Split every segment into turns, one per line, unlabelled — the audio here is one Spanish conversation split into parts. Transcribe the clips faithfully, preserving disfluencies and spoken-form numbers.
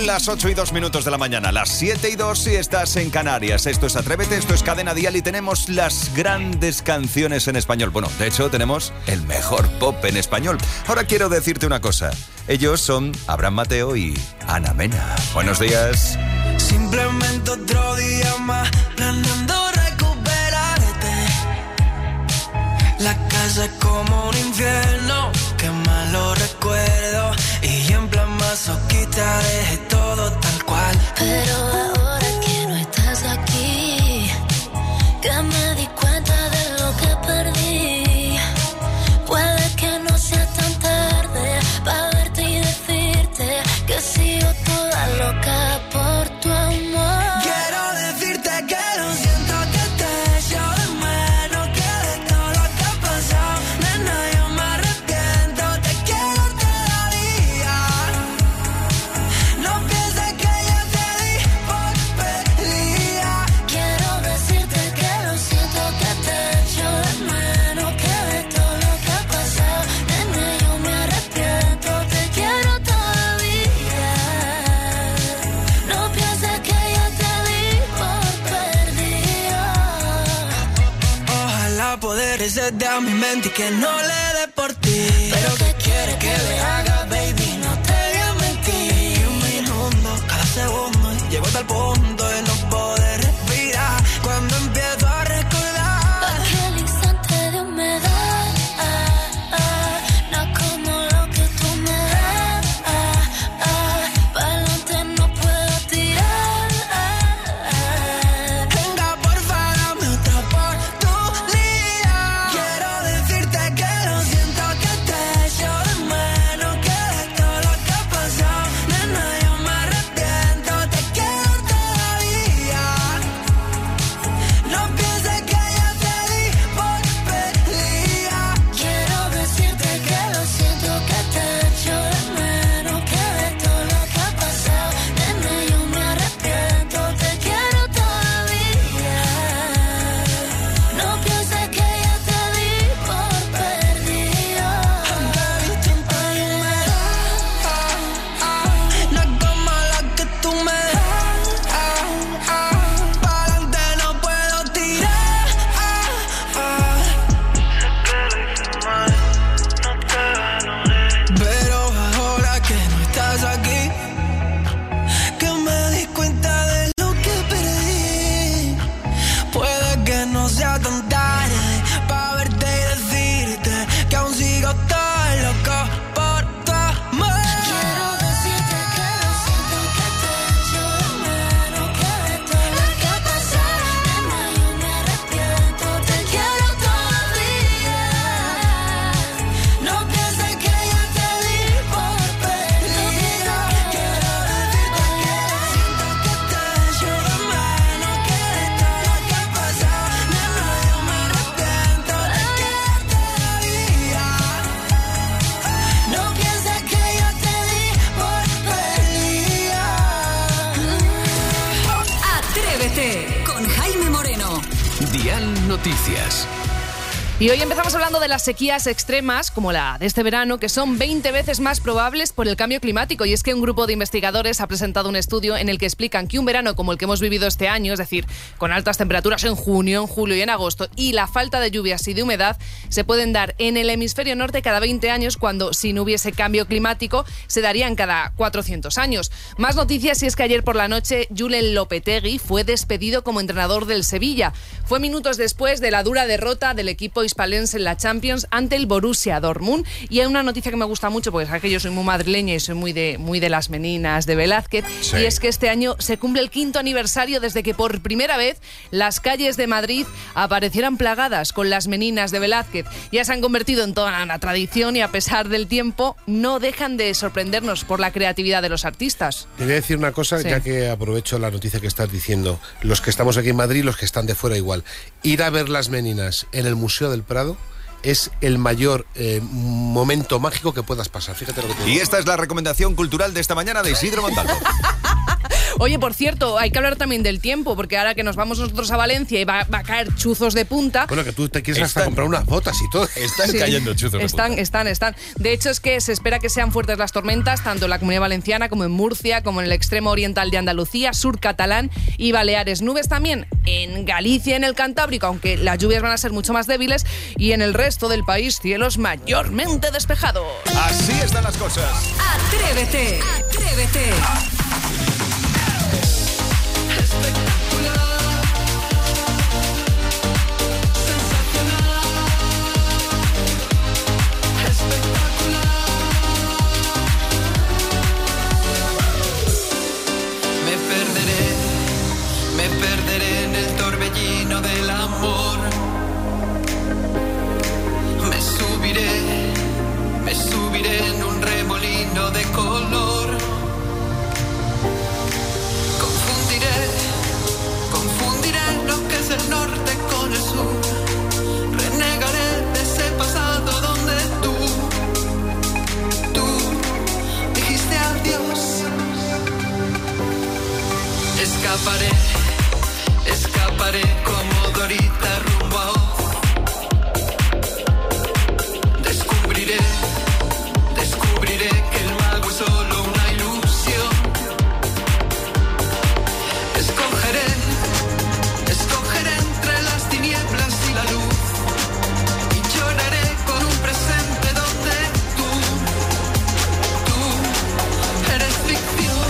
las ocho y dos minutos de la mañana, las siete y dos si estás en Canarias. Esto es Atrévete, esto es Cadena Dial y tenemos las grandes canciones en español. Bueno, de hecho tenemos el mejor pop en español. Ahora quiero decirte una cosa. Ellos son Abraham Mateo y Ana Mena. Buenos días.
Simplemente otro día más, planeando recuperarte. La casa es como un infierno, qué malo recuerdo. Y en plan masoquista dejé todo tal cual.
Pero ahora que no estás aquí, que me di cuenta de lo que perdí. Puede que no sea tan tarde para verte y decirte que sigo toda loca por tu amor.
Quiero decirte que lo siento, que te echo de menos, que de todo lo que ha pasado, nena, yo me arrepiento, te quiero todavía. No pienses que yo te di por perdida.
Quiero decirte que lo siento, que te echo de menos, que de todo lo que ha pasado, nena, yo me arrepiento, te quiero todavía. No pienses que yo te di por perdida.
Ojalá poder irse a mi mente y que no le dé por ti. Pero ¿qué quieres que le haga, baby? No te voy a mentir. Un minuto, cada segundo, y llego hasta el punto de no poder respirar. Cuando empiezo a recordar
Aquel instante de humedad, ah, ah, no como lo que tú me das, ah, ah, pa'lante no puedo tirar, ah, ah.
venga, porfa, dame otra oportunidad. Quiero decirte que lo siento, que te echo de menos, que de todo lo que ha pasado, nena, yo me arrepiento, te quiero todavía. No pienses que yo te di por perdida.
Quiero decirte que lo siento, que te echo de menos, que de todo lo que ha pasado, nena, yo me arrepiento, te quiero todavía. No pienses que yo te di por perdida.
No es como la que tú me das, pa'lante no puedo tirar. Pero ahora que no estás aquí, que me di cuenta de lo que perdí. Puede que no sea tan tarde para verte y decirte que aún sigo tan loco por tu amor.
Quiero decirte que lo siento, que te echo de menos, que de todo lo que ha pasado, nena, yo me arrepiento, te quiero todavía. No pienses que yo te di por perdida.
Quiero decirte que lo siento, que te echo de menos, que de todo lo que ha pasado, nena, yo me arrepiento, te quiero todavía.
No pienses que yo te di por perdida.
Atrévete con Jaime Moreno.
Dial Noticias.
Y hoy empezamos hablando de las sequías extremas, como la de este verano, que son veinte veces más probables por el cambio climático. Y es que un grupo de investigadores ha presentado un estudio en el que explican que un verano como el que hemos vivido este año, es decir, con altas temperaturas en junio, en julio y en agosto, y la falta de lluvias y de humedad, se pueden dar en el hemisferio norte cada veinte años, cuando, si no hubiese cambio climático, se darían cada cuatrocientos años. Más noticias, y es que ayer por la noche Julen Lopetegui fue despedido como entrenador del Sevilla. Fue minutos después de la dura derrota del equipo hispalense en la Champions ante el Borussia Dortmund. Y hay una noticia que me gusta mucho, porque sabes que yo soy muy madrileña y soy muy de, muy de las meninas de Velázquez,
Sí.
y es que este año se cumple el quinto aniversario desde que por primera vez las calles de Madrid aparecieran plagadas con las meninas de Velázquez. Ya se han convertido en toda una tradición y, a pesar del tiempo, no dejan de sorprendernos por la creatividad de los artistas.
Te voy a decir una cosa,
Sí.
ya que aprovecho la noticia que estás diciendo. Los que estamos aquí en Madrid, los que están de fuera igual. Ir a ver las meninas en el Museo del Prado es el mayor eh, momento mágico que puedas pasar. Fíjate lo que te digo.
Y esta es la recomendación cultural de esta mañana de Isidro Montalvo.
Oye, por cierto, hay que hablar también del tiempo, porque ahora que nos vamos nosotros a Valencia y va, va a caer chuzos de punta.
Bueno, que tú te quieres
Están-
hasta comprar unas botas y todo.
Están
Sí,
cayendo chuzos de
Están,
punta.
están, están. De hecho, es que se espera que sean fuertes las tormentas, tanto en la Comunidad Valenciana como en Murcia, como en el extremo oriental de Andalucía, sur catalán y Baleares. Nubes también en Galicia, en el Cantábrico, aunque las lluvias van a ser mucho más débiles, y en el resto del país, cielos mayormente despejados.
Así están las cosas.
Atrévete, atrévete.
Me perderé, me perderé en el torbellino del amor. Me subiré, me subiré en un remolino de color. Confundiré, confundiré lo que es el norte con el sur. Renegaré de ese pasado donde tú, tú dijiste adiós. Escaparé, escaparé como Dorita rumbo a Oz. Descubriré, descubriré que el mago es solo una ilusión. Escogeré, escogeré entre las tinieblas y la luz. Y lloraré con un presente donde tú, tú eres ficción.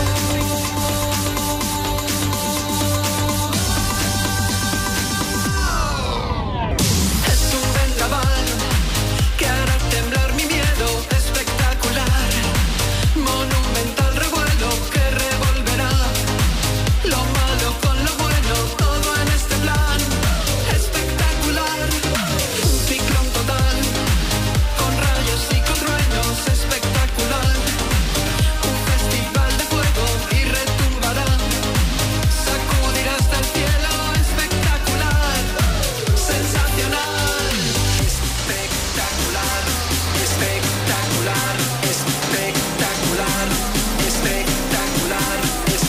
Es un vendaval que hará temblar mi miedo espectacular. Monumental revuelo que revolverá lo malo con lo bueno, todo en este plan espectacular. Un ciclón total, con rayos y con truenos, espectacular. Un festival de fuego y retumbará, sacudirá hasta el cielo, espectacular, sensacional, espectacular, espectacular, espectacular, espectacular,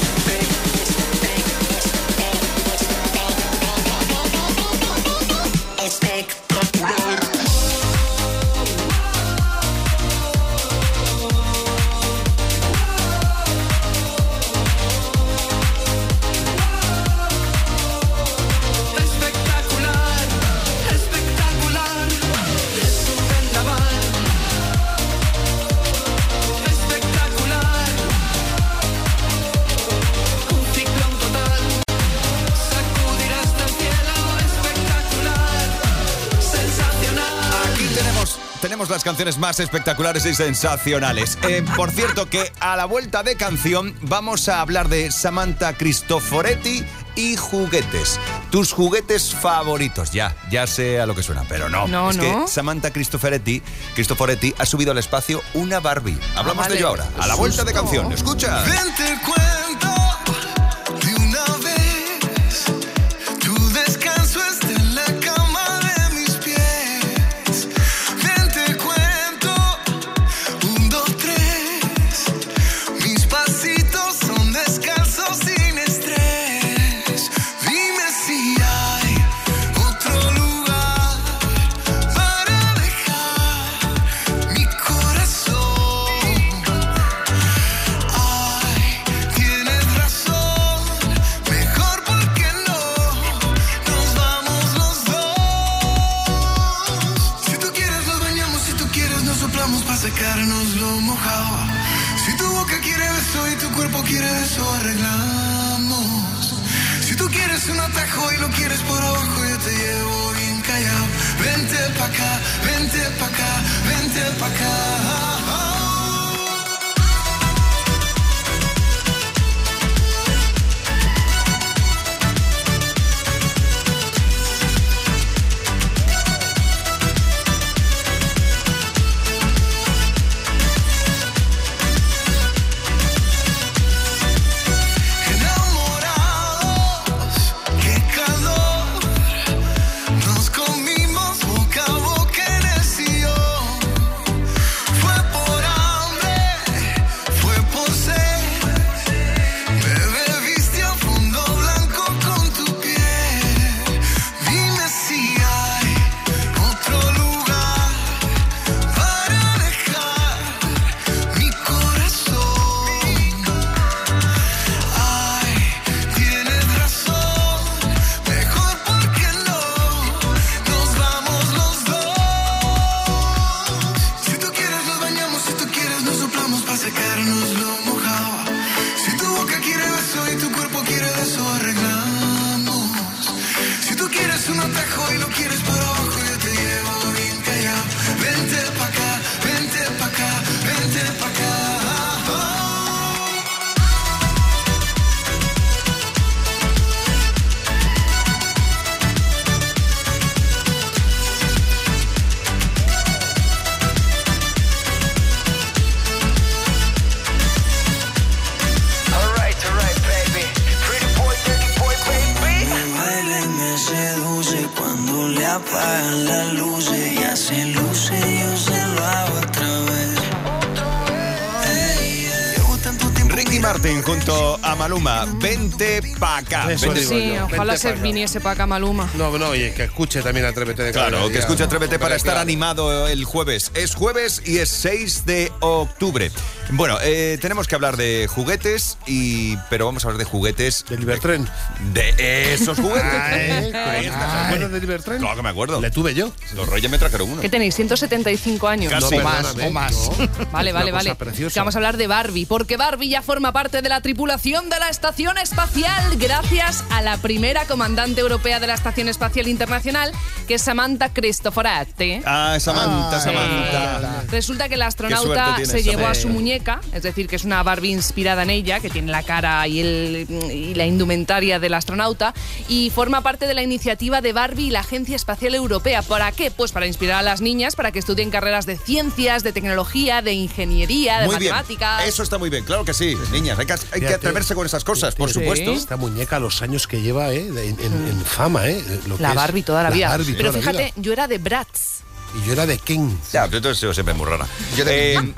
espectacular. Espectacular, espectacular, es un vendaval. Espectacular, un ciclón total, sacudirá hasta el cielo, espectacular, sensacional.
Aquí tenemos, tenemos las canciones más espectaculares y sensacionales. Eh, por cierto, que a la vuelta de canción vamos a hablar de Samantha Cristoforetti y juguetes. Tus juguetes favoritos. Ya, ya sé a lo que suena, pero no.
No,
es
no.
que Samantha Cristoforetti, Cristoforetti ha subido al espacio una Barbie. Hablamos
vale.
de ello ahora. A la vuelta de canción. Escucha.
Ven, te cuento de una vez. Tu descanso está en la cama de mis pies. Ven, te cuento. Un, dos, tres. Mis pasitos son descalzos sin estrés. Dime si hay otro lugar para dejar mi corazón. Ay, tienes razón, mejor porque no nos vamos los dos. Si tú quieres nos bañamos, si tú quieres nos soplamos para secarnos lo mojado. Si tu boca quiere beso y tu cuerpo quiere eso, arreglamos. Si tú quieres un atajo y lo quieres por abajo, yo te llevo bien callado. Vente pa' acá, vente pa' acá, vente pa' acá. Enamorados, qué calor. Nos comimos boca a boca en el sillón. Fue por un atajo y lo quieres por abajo, yo te llevo bien callado. Vente pa' acá, vente pa' acá, vente pa' acá.
Apagan las luces, ya se luce, yo se lo hago otra vez. Hey, yeah. Llevo tanto tiempo.
Ricky Martin junto a Maluma, vente pa' acá.
Eso
Vente-
digo
Sí,
yo,
ojalá
vente
se
pa' acá.
viniese para acá Maluma.
No, no, y que escuche también Atrévete de
Claro,
Cadena
que
Dial.
escuche Atrévete para
Hombre,
estar
claro.
animado el jueves. Es jueves y es seis de octubre. Bueno, eh, tenemos que hablar de juguetes, y pero vamos a hablar de juguetes...
¿Del Libertren?
De esos juguetes.
Ay,
Ahí está.
¿te acuerdas del Libertren?
Claro que me acuerdo.
Le tuve yo.
Los Reyes me trajeron uno.
¿Qué tenéis? ciento setenta y cinco años.
Casi.
No,
más,
perdóname,
o más.
no.
Vale, vale,
Una
vale.
cosa preciosa.
Que vamos a hablar de Barbie, porque Barbie ya forma parte de la tripulación de la Estación Espacial gracias a la primera comandante europea de la Estación Espacial Internacional, que es Samantha Cristoforetti.
Ah, Samantha,
Ay,
Samantha.
Resulta que la
suerte
astronauta
tienes,
se llevó a
Samantha.
su muñeca, es decir, que es una Barbie inspirada en ella, que tiene la cara y, el, y la indumentaria del astronauta, y forma parte de la iniciativa de Barbie y la Agencia Espacial Europea. ¿Para qué? Pues para inspirar a las niñas para que estudien carreras de ciencias, de tecnología, de ingeniería, de
Muy bien.
matemáticas.
Eso está muy bien, claro que sí, niñas. Hay que, hay que
Fíjate,
atreverse con esas cosas, por
Sí.
supuesto.
Esta muñeca, los años que lleva, ¿eh? En, en- en fama, ¿eh? Lo que
La
es
Barbie toda la vida.
Barbie
Pero
toda la
fíjate,
vida.
yo era de Bratz.
Y yo era de King.
Ya, pero entonces yo siempre muy rara.
Yo de-
Eh,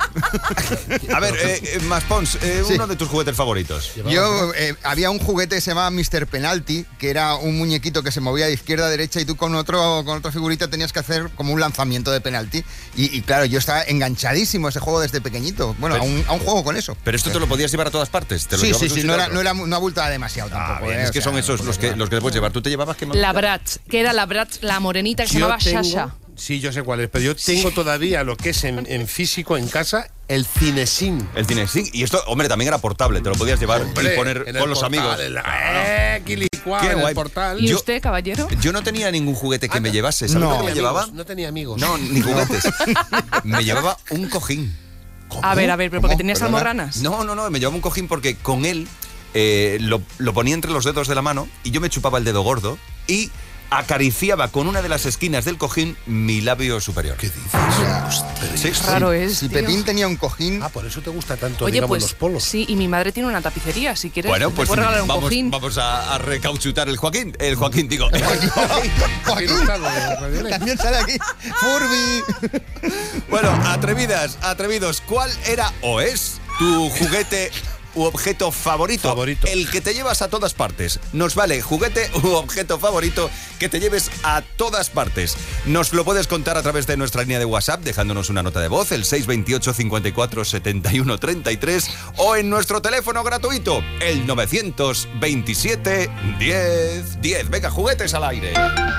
a ver, eh, eh, más Pons, eh,
Sí.
uno de tus juguetes favoritos.
Yo eh, había un juguete que se llamaba mister Penalty, que era un muñequito que se movía de izquierda a derecha y tú con otro con otra figurita tenías que hacer como un lanzamiento de penalti. Y, y claro, yo estaba enganchadísimo a ese juego desde pequeñito. Bueno,
Pero-
a, un, a un juego con eso.
Pero esto te lo podías llevar a todas partes. Te lo
Sí,
llevabas
sí,
de un
sí,
sitio
no
a
era,
otro.
no era no abultaba demasiado
Ah,
tampoco.
bien,
eh,
es
o
que
sea,
son esos los que, los que te puedes llevar. ¿Tú te llevabas qué?
La Bratz, que era la Bratz, la morenita que se
Yo
llamaba
tengo-
Shasha.
Sí, yo sé cuál es, pero yo tengo todavía lo que es en, en físico en casa, el Cinesin.
El cine, sí. Y esto, hombre, también era portable. Te lo podías llevar
Hombre,
y poner
en el
con los
portal,
amigos.
en la- eh, quilicua,
Qué
en
guay.
el portal.
¿Y
Yo-
usted, caballero?
Yo no tenía ningún juguete que
Anda.
me llevase. ¿Sabes
No.
lo que me
Amigos,
llevaba?
No tenía amigos.
No, ni juguetes. Me llevaba un cojín.
A ver, a ver, pero porque
¿Cómo?
tenías
¿Perdona?
almorranas.
No, no, no, me llevaba un cojín porque con él eh, lo, lo ponía entre los dedos de la mano y yo me chupaba el dedo gordo y acariciaba con una de las esquinas del cojín mi labio superior.
¿Qué dices?
Sí,
Qué raro es,
Si
tío.
Pepín tenía un cojín,
Ah, por eso te gusta tanto,
Oye,
digamos,
pues
los polos.
sí, y mi madre tiene una tapicería, si quieres.
Bueno,
te
pues
puedo regalar un
vamos,
cojín.
vamos a, a recauchutar el Joaquín. El Joaquín, digo. el cojín.
Aquí no está lo de Radio Ley.
también sale aquí Furby.
Bueno, atrevidas, atrevidos, ¿cuál era o es tu juguete u objeto favorito?
Favorito.
El que te llevas a todas partes. Nos vale juguete u objeto favorito que te lleves a todas partes. Nos lo puedes contar a través de nuestra línea de WhatsApp dejándonos una nota de voz, el seis veintiocho, cincuenta y cuatro, setenta y uno, treinta y tres, o en nuestro teléfono gratuito, el novecientos veintisiete, diez, diez. Venga, juguetes al aire.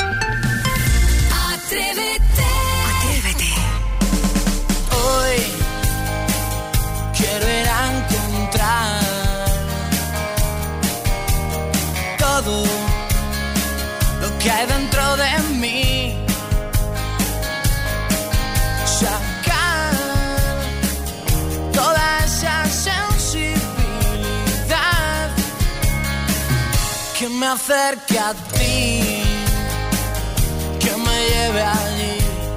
Atrévete. Atrévete.
Hoy quiero ir a encontrar todo lo que hay dentro de mí, sacar toda esa sensibilidad que me acerque a ti, que me lleve allí.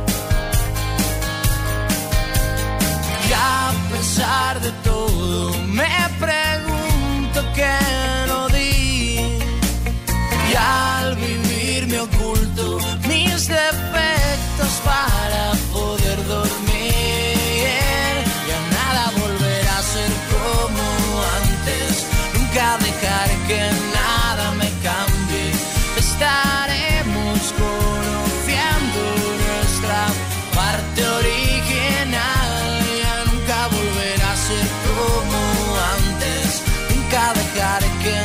Y a pesar de todo me pregunto qué no di. Y al vivir me oculto mis defectos para poder dormir. Y a nada volver a ser como antes. Nunca dejar que nada me cambie. Estaremos conociendo nuestra parte original. Ya nunca volver a ser como antes. Nunca dejar que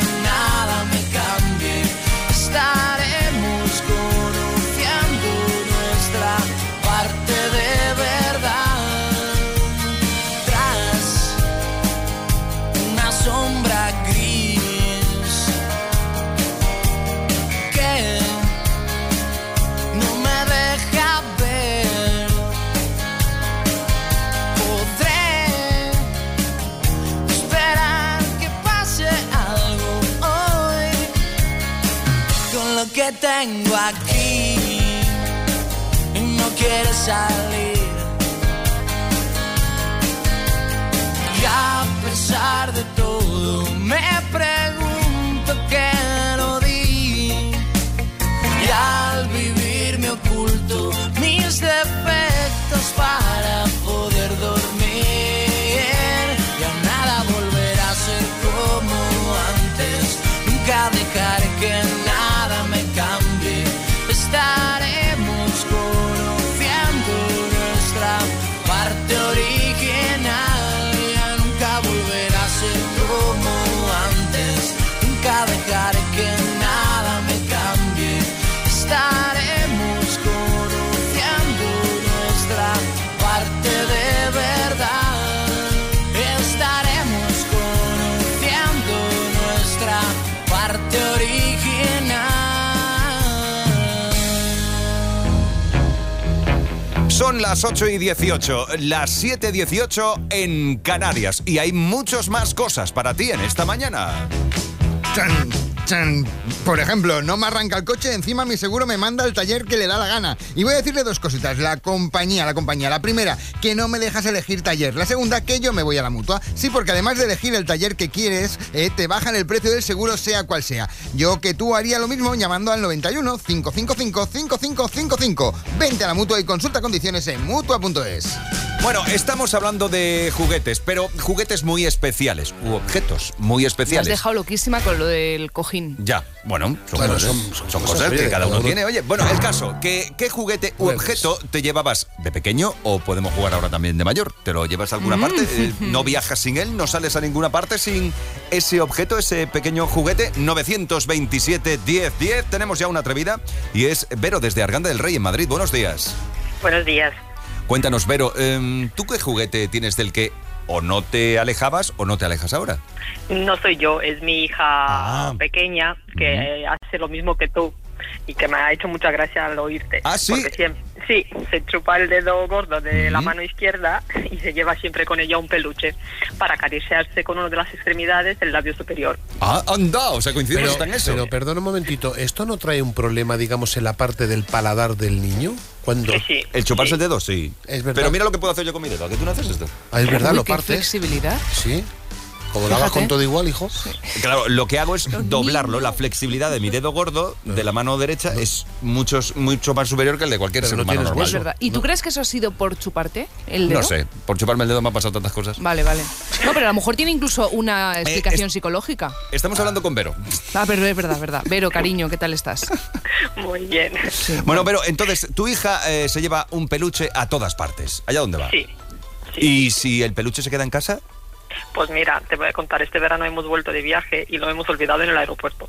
mundo que tengo aquí y no quiere salir. Y a pesar de todo me pregunto qué lo di. Y al vivir me oculto mis defectos para poder dormir. Ya nada volverá a ser como antes. Nunca dejaré que nada me cambie. Estaremos conociendo nuestra parte original. Ya nunca volverá a ser como antes. Nunca dejaré que nada me cambie. Estaremos conociendo nuestra parte de verdad. Estaremos conociendo nuestra parte original.
Son las ocho y dieciocho, las siete y dieciocho en Canarias. Y hay muchas más cosas para ti en esta mañana.
Chan, chan. Por ejemplo, no me arranca el coche, encima mi seguro me manda al taller que le da la gana. Y voy a decirle dos cositas. La compañía, la compañía. La primera, que no me dejas elegir taller. La segunda, que yo me voy a la mutua. Sí, porque además de elegir el taller que quieres, eh, te bajan el precio del seguro sea cual sea. Yo que tú haría lo mismo llamando al noventa y uno, cinco cinco cinco, cinco cinco cinco cinco. Vente a la mutua y consulta condiciones en mutua punto es.
Bueno, estamos hablando de juguetes, pero juguetes muy especiales, u objetos muy
Me has
especiales.
dejado loquísima con lo del cojín.
Ya, bueno, son
Bueno,
cosas,
son-
son
son
cosas
cosas,
que
oye,
cada uno
cada uno-
tiene. Oye, bueno, el caso, ¿qué, qué juguete u
Pues-
objeto te llevabas de pequeño o podemos jugar ahora también de mayor? ¿Te lo llevas a alguna parte? Eh, ¿No viajas sin él? ¿No sales a ninguna parte sin ese objeto, ese pequeño juguete? nueve veintisiete, diez, diez. Tenemos ya una atrevida y es Vero desde Arganda del Rey en Madrid. Buenos días.
Buenos días.
Cuéntanos, Vero, eh, ¿tú qué juguete tienes del que o no te alejabas o no te alejas ahora?
No soy yo, es mi hija
Ah.
pequeña que eh, hace lo mismo que tú y que me ha hecho mucha gracia al oírte.
¿Ah, sí?
Porque siempre, sí, se chupa el dedo gordo de la
Ujú.
mano izquierda y se lleva siempre con ella un peluche para acariciarse con una de las extremidades del labio superior.
Ah, anda, o sea, coincidimos
Pero,
hasta en eso.
pero perdona un momentito, ¿esto no trae un problema, digamos, en la parte del paladar del niño? Cuando...
Sí, sí.
¿El chuparse
sí.
el dedo? Sí.
Es verdad.
Pero mira lo que puedo hacer yo con mi dedo. ¿A qué tú no haces esto?
Ah, es verdad,
Uy,
lo
qué
partes.
flexibilidad.
Sí. Como lo hagas
Fíjate.
con todo igual, hijo.
Claro, lo que hago es doblarlo. La flexibilidad de mi dedo gordo de la mano derecha es muchos, mucho más superior que el de cualquier
Pero
ser
no
humano
tienes
normal.
Es verdad. ¿Y tú
No.
crees que eso ha sido por chuparte el dedo?
No sé, por chuparme el dedo me han pasado tantas cosas.
Vale, vale. No, pero a lo mejor tiene incluso una explicación
es-
psicológica.
Estamos hablando con Vero.
Ah, pero es verdad, es verdad. Vero, cariño, ¿qué tal estás?
Muy bien.
Bueno, Vero, entonces tu hija eh, se lleva un peluche a todas partes. ¿Allá dónde va?
Sí. sí.
¿Y si el peluche se queda en casa?
Pues mira, te voy a contar, este verano hemos vuelto de viaje y lo hemos olvidado en el aeropuerto.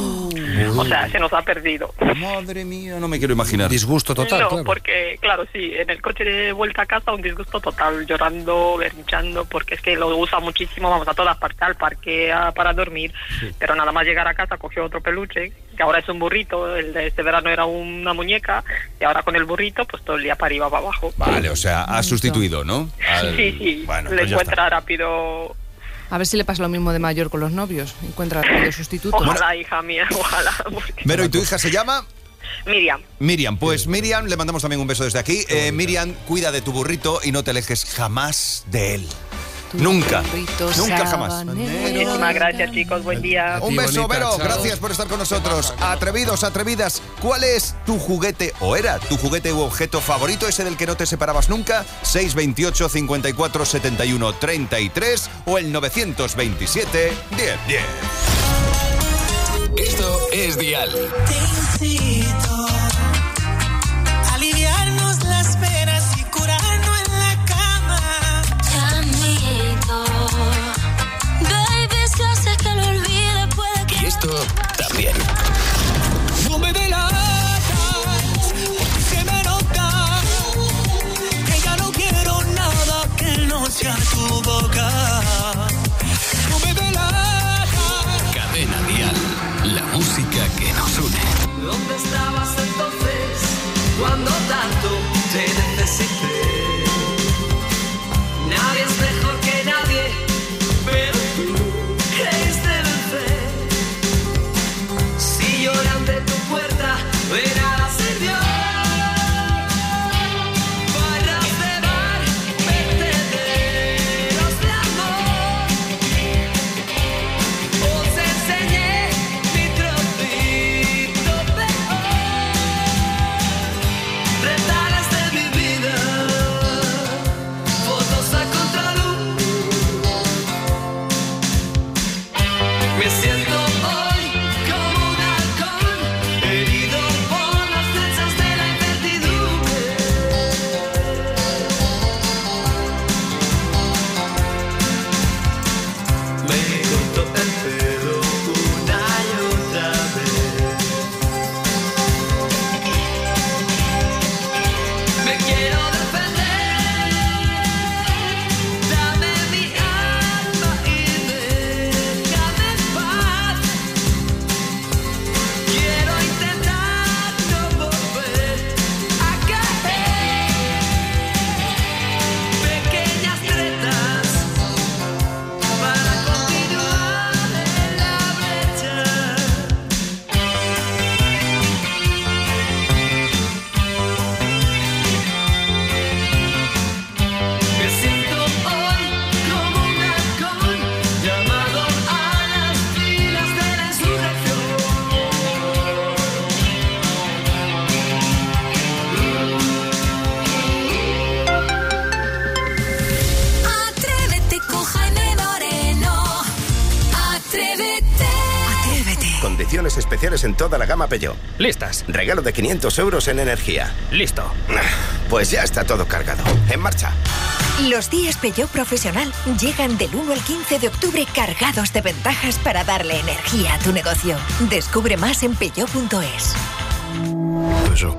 O sea, se nos ha perdido.
Madre mía, no me quiero imaginar.
Disgusto total,
no,
claro.
porque, claro, sí, en el coche de vuelta a casa un disgusto total, llorando, berrinchando, porque es que lo usa muchísimo, vamos a todas partes, al parque, a- para dormir, pero nada más llegar a casa cogió otro peluche, que ahora es un burrito, el de este verano era una muñeca, y ahora con el burrito, pues todo el día para arriba, para abajo.
Vale, o sea, has sustituido, ¿no? Al-
Sí, sí,
Bueno,
le
pues ya
encuentra
está.
rápido.
A ver si le pasa lo mismo de mayor con los novios. Encuentra rápido sustituto.
Ojalá, hija mía, ojalá. porque-
Vero, ¿y tu hija se llama?
Miriam,
Miriam, pues Miriam, le mandamos también un beso desde aquí. Eh, Miriam, cuida de tu burrito y no te alejes jamás de él.
Tu
Nunca,
burrito
nunca jamás.
sabanero.
muchísimas gracias, chicos, buen día.
A ti,
Un beso,
bonita,
Vero,
chao.
gracias por estar con nosotros. Atrevidos, atrevidas, ¿cuál es tu juguete o era tu juguete u objeto favorito, ese del que no te separabas nunca? seis veintiocho, cincuenta y cuatro, setenta y uno, treinta y tres o el nueve veintisiete, diez, diez.
Esto es Dial.
Te incito a aliviarnos las penas y curarnos en la cama.
Chanito, baby, es que haces que lo olvide, puede que
Y esto también.
No me delatas, porque se me nota que ya no quiero nada que no sea tu boca. No me delatas.
Cadena Dial. La música que nos une.
¿Dónde estabas entonces cuando tanto te necesité? Nadie es mejor que nadie, pero tú creíste vencer. Si lloran de tu cuerpo
condiciones especiales en toda la gama Peugeot.
Listas.
Regalo de quinientos euros en energía.
Listo.
Pues ya está todo cargado. En marcha.
Los días Peugeot Profesional llegan del uno al quince de octubre cargados de ventajas para darle energía a tu negocio. Descubre más en peugeot punto es.
Eso.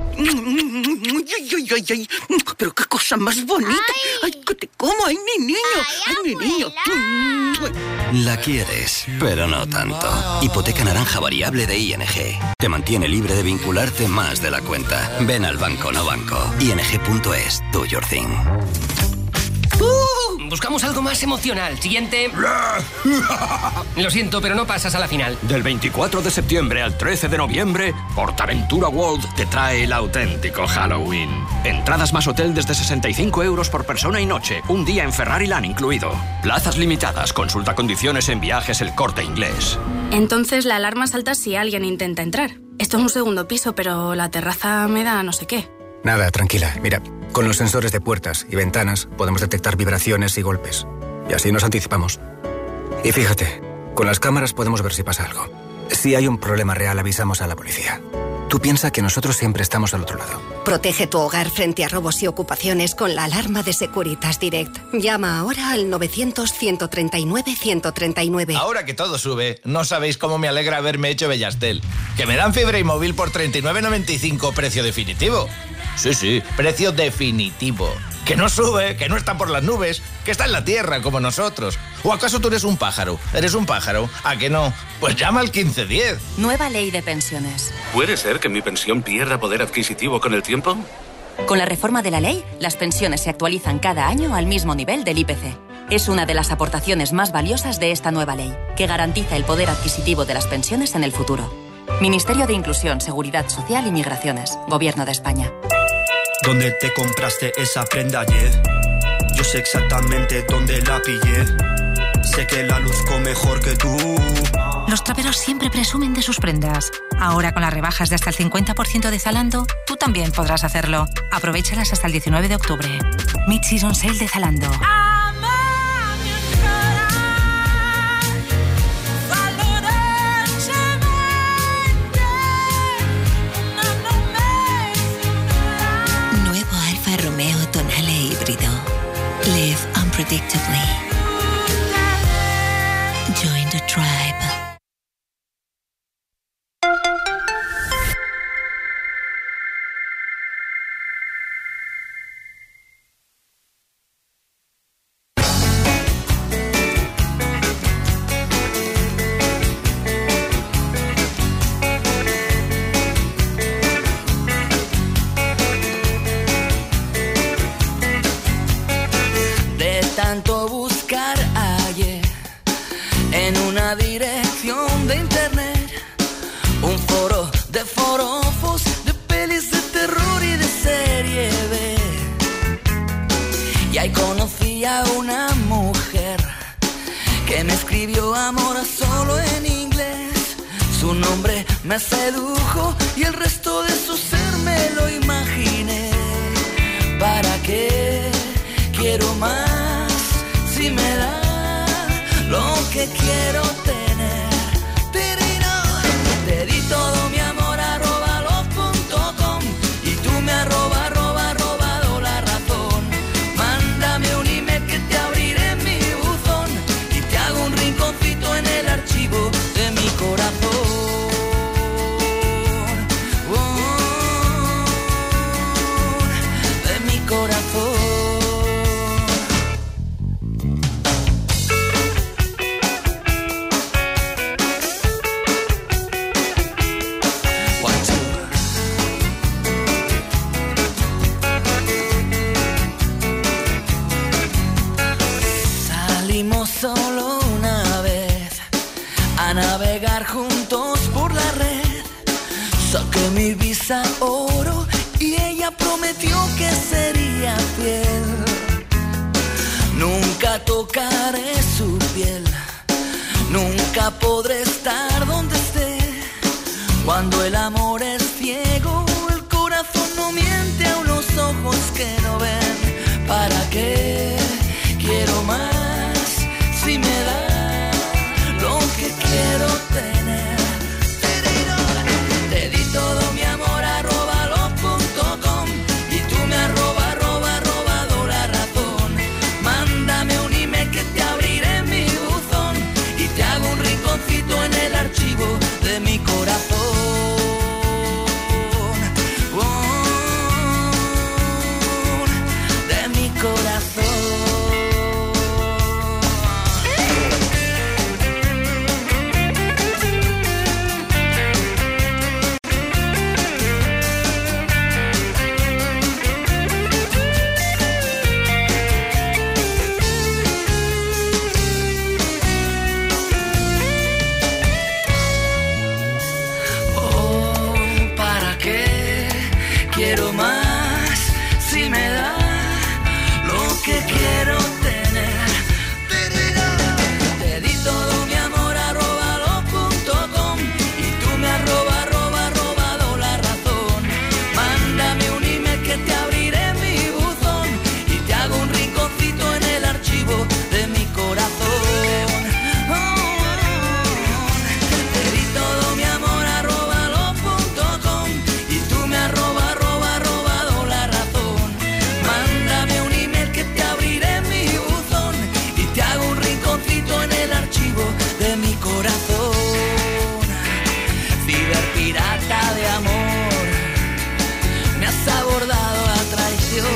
Pero qué cosa más bonita. Ay, ay que te como. Ay, mi niño. Ay, ay mi niño.
La quieres, pero no tanto. Hipoteca naranja variable de I N G. Te mantiene libre de vincularte más de la cuenta. Ven al banco no banco. I N G punto es. Do your thing.
Uh, buscamos algo más emocional. Siguiente. Lo siento, pero no pasas a la final.
Del veinticuatro de septiembre al trece de noviembre, PortAventura World te trae el auténtico Halloween. Entradas más hotel desde sesenta y cinco euros por persona y noche. Un día en Ferrari-Land incluido. Plazas limitadas. Consulta condiciones en Viajes El Corte Inglés.
Entonces la alarma salta si alguien intenta entrar. Esto es un segundo piso, pero la terraza me da no sé qué.
Nada, tranquila. Mira, con los sensores de puertas y ventanas podemos detectar vibraciones y golpes. Y así nos anticipamos. Y fíjate, con las cámaras podemos ver si pasa algo. Si hay un problema real, avisamos a la policía. Tú piensa que nosotros siempre estamos al otro lado.
Protege tu hogar frente a robos y ocupaciones con la alarma de Securitas Direct. Llama ahora al novecientos, ciento treinta y nueve, ciento treinta y nueve.
Ahora que todo sube, no sabéis cómo me alegra haberme hecho Bellastel. Que me dan fibra y móvil por treinta y nueve noventa y cinco, precio definitivo. Sí, sí, precio definitivo. Que no sube, que no está por las nubes, que está en la tierra como nosotros. ¿O acaso tú eres un pájaro? ¿Eres un pájaro? ¿A que no? Pues llama al quince diez.
Nueva ley de pensiones.
¿Puede ser que mi pensión pierda poder adquisitivo con el tiempo?
Con la reforma de la ley, las pensiones se actualizan cada año al mismo nivel del I P C. Es una de las aportaciones más valiosas de esta nueva ley, que garantiza el poder adquisitivo de las pensiones en el futuro. Ministerio de Inclusión, Seguridad Social y Migraciones. Gobierno de España.
¿Dónde te compraste esa prenda ayer? Yo sé exactamente dónde la pillé. Sé que la luzco mejor que tú.
Los traperos siempre presumen de sus prendas. Ahora con las rebajas de hasta el cincuenta por ciento de Zalando, tú también podrás hacerlo. Aprovéchalas hasta el diecinueve de octubre. Mid-Season Sale de Zalando.
Romeo Tonale híbrido. Live unpredictably. Join the tribe.
Tanto buscar ayer en una dirección de internet, un foro de forofos, de pelis de terror y de serie B. Y ahí conocí a una mujer que me escribió amor solo en inglés. Su nombre me sedujo y el resto de su ser me lo imaginé. ¿Para qué quiero más? Si me da lo que quiero tener. Te di todo mi amor arroba love punto com y tú me arroba arroba robado la razón. Mándame un email que te abriré mi buzón y te hago un rinconcito en el archivo de mi corazón. Oh, de mi corazón. Solo una vez a navegar juntos por la red. Saqué mi visa oro y ella prometió que sería fiel. Nunca tocaré su piel, nunca podré estar donde esté. Cuando el amor es ciego, el corazón no miente a unos ojos que no ven. ¿Para qué quiero más? Si me da lo que quiero tener. quiero más si me da lo que quiero tener. Te di todo mi amor arroba lo punto com y tú me arroba, arroba, robado la razón. Mándame un email que te abriré mi buzón y te hago un rinconcito en el archivo de mi corazón. De mi corazón, ciberpirata de amor, me has abordado a traición.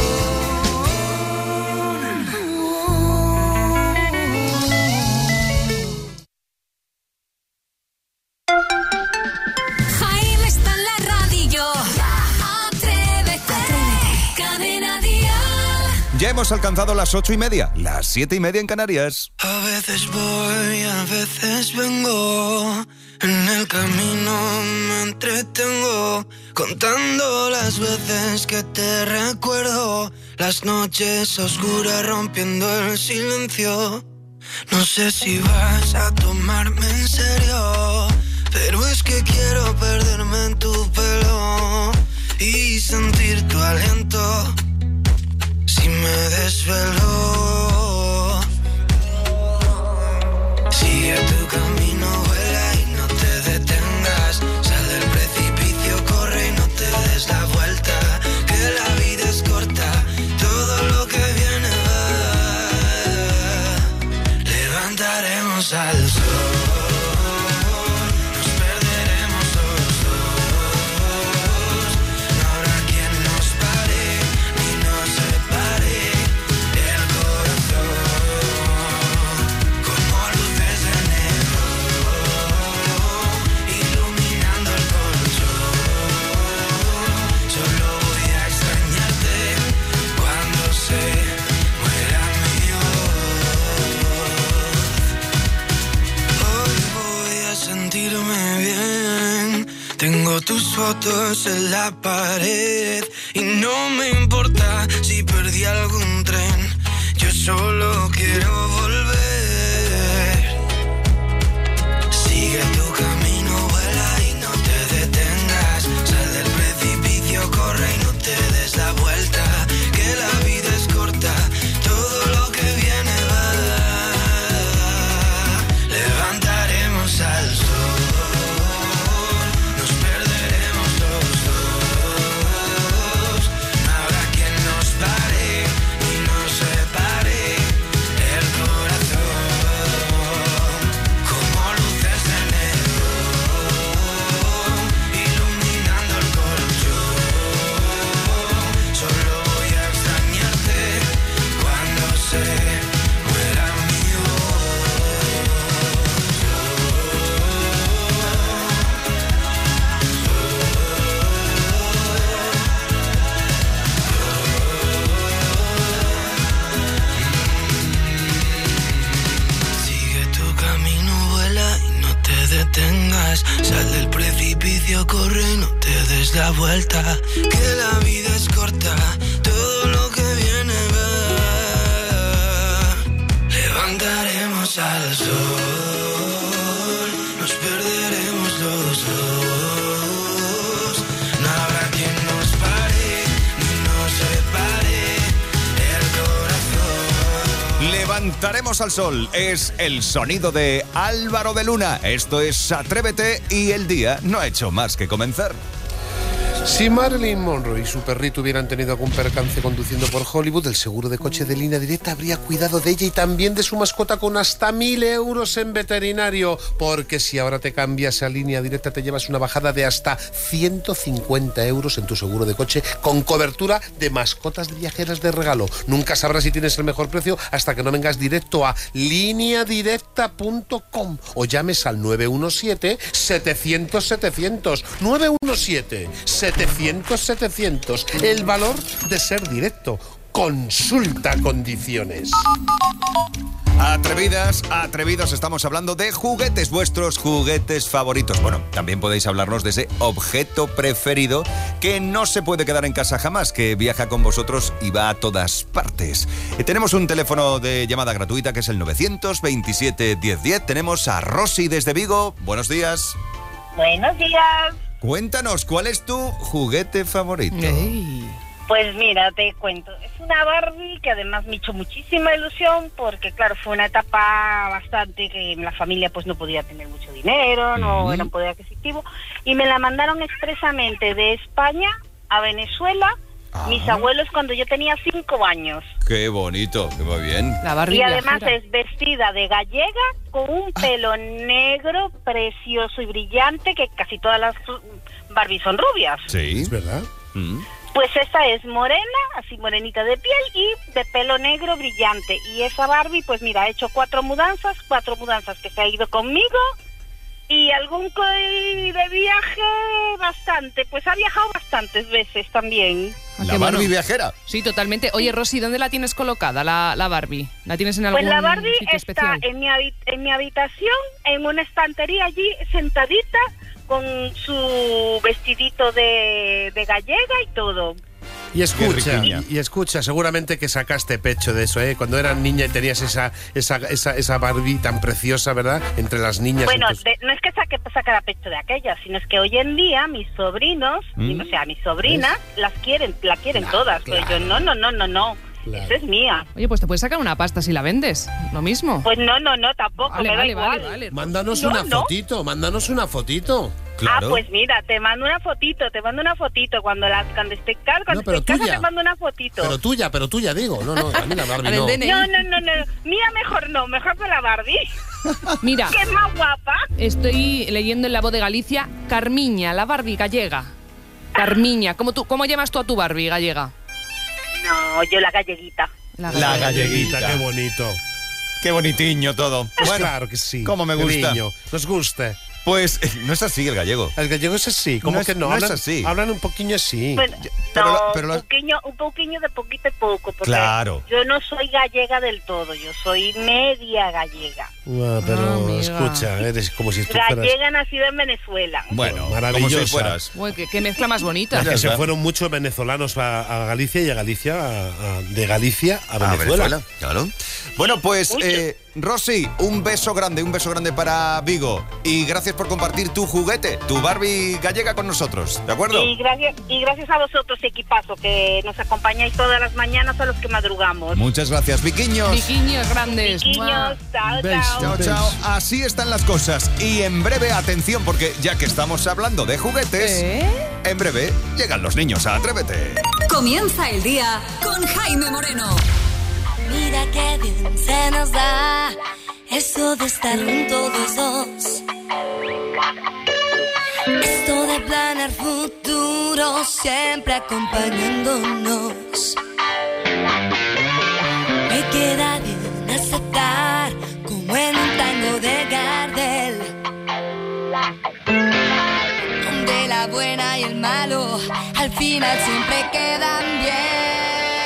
Jaime está en la radio. Atrévete, atrévete. Cadena Dial.
Ya hemos alcanzado las ocho y media, las siete y media en Canarias.
A veces voy, a veces vengo, en el camino me entretengo, contando las veces que te recuerdo, las noches oscuras rompiendo el silencio. No sé si vas a tomarme en serio, pero es que quiero perderme en tu pelo y sentir tu aliento si me desvelo. Sigue tu camino, vuela y no te detengas. Sal del precipicio, corre y no te des la vuelta. Que la vida es corta, todo lo que viene va. Levantaremos al sol. Tengo tus fotos en la pared y no me importa si perdí algún tren. Yo solo quiero volver. Sigue tu camino, vuela y no te detengas. Sal del precipicio, corre y no te des la vuelta. Que la vida es corta, todo lo que viene va. Levantaremos al sol. Sal del precipicio, corre y no te des la vuelta. Que la vida es corta, todo lo que viene va. Levantaremos al sol, nos perderemos los dos. No habrá quien nos pare, ni nos separe el corazón.
Levantaremos al sol, es el sonido de Álvaro de Luna. Esto es Atrévete y el día no ha hecho más que comenzar.
Si Marilyn Monroe y su perrito hubieran tenido algún percance conduciendo por Hollywood, el seguro de coche de Línea Directa habría cuidado de ella y también de su mascota con hasta mil euros en veterinario. Porque si ahora te cambias a Línea Directa te llevas una bajada de hasta ciento cincuenta euros en tu seguro de coche con cobertura de mascotas de viajeras de regalo. Nunca sabrás si tienes el mejor precio hasta que no vengas directo a línea directa punto com o llames al nueve uno siete, setecientos, setecientos. nueve uno siete, setecientos, setecientos. El valor de ser directo. Consulta condiciones.
Atrevidas, atrevidos, estamos hablando de juguetes, vuestros juguetes favoritos. Bueno, también podéis hablarnos de ese objeto preferido que no se puede quedar en casa jamás, que viaja con vosotros y va a todas partes. Eh, tenemos un teléfono de llamada gratuita que es el nueve veintisiete diez diez. Tenemos a Rosy desde Vigo. Buenos días.
Buenos días.
Cuéntanos, ¿cuál es tu juguete favorito?
Hey. Pues mira, te cuento, es una Barbie que además me hizo muchísima ilusión porque claro, fue una etapa bastante que la familia pues no podía tener mucho dinero, no era un poder adquisitivo, y me la mandaron expresamente de España a Venezuela, ah. mis abuelos cuando yo tenía cinco años.
Qué bonito, que va bien.
La Barbie y además viajera. Es vestida de gallega con un pelo ah. negro, precioso y brillante, que casi todas las Barbies son rubias.
Sí, es verdad. Mm.
Pues esta es morena, así morenita de piel y de pelo negro brillante. Y esa Barbie, pues mira, ha hecho cuatro mudanzas, cuatro mudanzas que se ha ido conmigo y algún co- de viaje bastante. Pues ha viajado bastantes veces también.
¿La Barbie bueno. viajera?
Sí, totalmente. Oye, Rosy, ¿dónde la tienes colocada, la, la Barbie? ¿La tienes en algún
sitio especial? Pues la Barbie
está
en mi, habi- en mi habitación, en una estantería allí, sentadita, con su vestidito de, de gallega y todo.
Y escucha, y, y escucha, seguramente que sacaste pecho de eso, ¿eh? Cuando eras niña y tenías esa esa esa, esa Barbie tan preciosa, ¿verdad? Entre las niñas.
Bueno,
tus...
de, no es que saque sacara pecho de aquella, sino es que hoy en día mis sobrinos, ¿Mm? o sea, mis sobrinas, ¿Es? las quieren, la quieren claro, todas. Claro. Pues yo, no, no, no, no, no. Claro. Esa es mía.
Oye, pues te puedes sacar una pasta si la vendes, lo mismo.
Pues no, no, no, tampoco,
vale,
me
vale,
da igual.
Vale, vale.
Mándanos
no,
una
no.
fotito, mándanos una fotito.
Claro.
Ah, pues mira, te mando una fotito, te mando una fotito cuando la cuando esté car, cuando
no, pero
esté en
tuya.
casa te mando una fotito.
Pero tuya, pero tuya digo, no, no, a mí la Barbie no.
No, no, no, no, mira mejor no, mejor con la Barbie.
Mira.
¿Qué es más guapa?
Estoy leyendo en La Voz de Galicia, Carmiña, la Barbie gallega. Carmiña, ¿cómo tú cómo llamas tú a tu Barbie gallega?
No, yo la galleguita.
La galleguita, la galleguita.
Qué bonito.
Qué bonitiño todo.
Pues bueno, claro que sí.
Cómo me gusta.
Cariño, nos gusta.
Pues no es así el gallego.
El gallego es así, ¿cómo
no es,
que no?
No
hablan,
es así.
Hablan un poquillo así.
Bueno,
pero,
no,
pero
un, poquillo, un poquillo de poquito a poco, porque
claro.
yo no soy gallega del todo, yo soy media gallega.
Ah, pero ah, escucha, eres como si tú
gallega
fueras...
Gallega nacida en Venezuela.
Bueno,
maravillosa.
Como si fueras.
Uy, qué, qué mezcla más bonita.
Es que se fueron muchos venezolanos a, a Galicia y a Galicia, a, a, de Galicia a Venezuela.
A Venezuela, claro. Bueno, pues... Eh, Rosy, un beso grande, un beso grande para Vigo. Y gracias por compartir tu juguete, tu Barbie gallega con nosotros, ¿de acuerdo?
Y gracias, y gracias a vosotros, equipazo, que nos acompañáis todas las mañanas a los que madrugamos.
Muchas gracias, Viquiños.
Viquiños grandes.
Viquiños, chao, chao.
Chao, chao. Así están las cosas. Y en breve, atención, porque ya que estamos hablando de juguetes, ¿Eh? en breve llegan los niños a Atrévete.
Comienza el día con Jaime Moreno.
Mira qué bien se nos da eso de estar juntos los dos. Esto de planear futuro siempre acompañándonos. Me queda bien aceptar como en un tango de Gardel, donde la buena y el malo al final siempre quedan bien.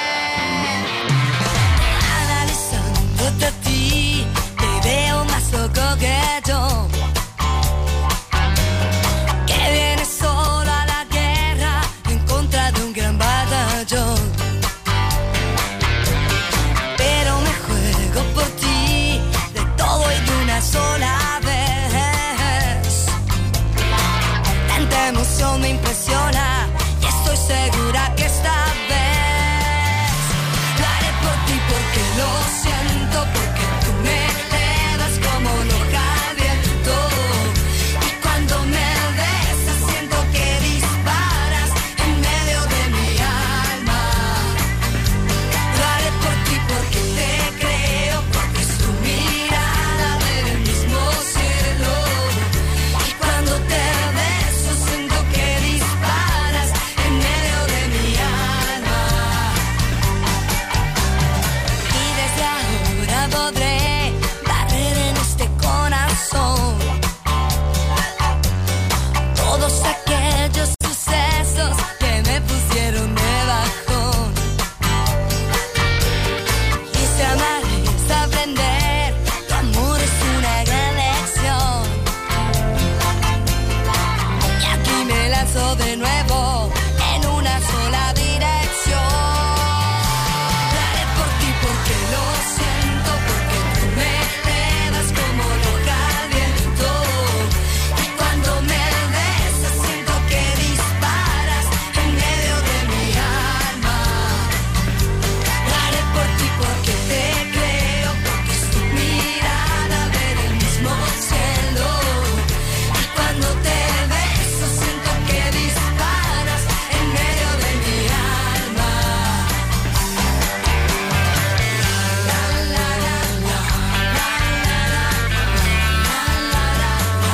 A ti, te veo más loco que yo, que vienes solo a la guerra en contra de un gran batallón. Pero me juego por ti, de todo y de una sola vez. Tanta emoción me impresiona y estoy segura que esta vez lo haré por ti porque lo siento, porque tú me elevas como lo viento. Y cuando me besas siento que disparas en medio de mi alma. Lo haré por ti porque te creo, porque es tu mirada del mismo cielo. Y cuando te beso siento que disparas
comienzo de nuevo en una sola dirección. Lo haré por ti porque lo siento, porque tú me elevas como loca al viento. Y cuando me besas siento que disparas en medio de mi alma. Lo haré por ti porque te creo, porque es tu mirada ver el mismo cielo. Y cuando te beso siento que disparas en medio de mi alma. La, la, la, la, la, la, la, la,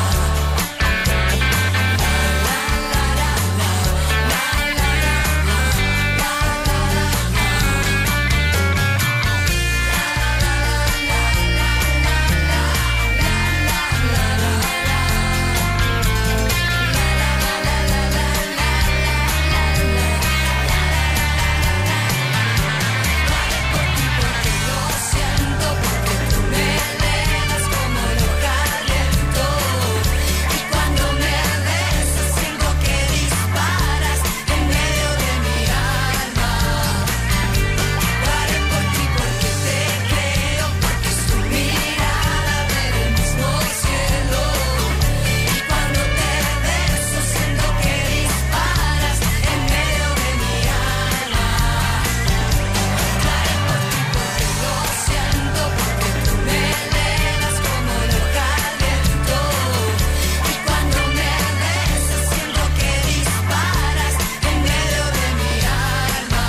lo siento, porque tú me elevas como loca al viento. Y cuando me besas siento que disparas en medio de mi alma. Lo haré por ti porque te creo, porque es tu mirada ver el mismo cielo. Y cuando te beso siento que disparas en medio de mi alma. Lo haré por ti porque lo siento, porque tú me elevas como loca al viento. Y cuando me besas siento que disparas en medio de mi alma.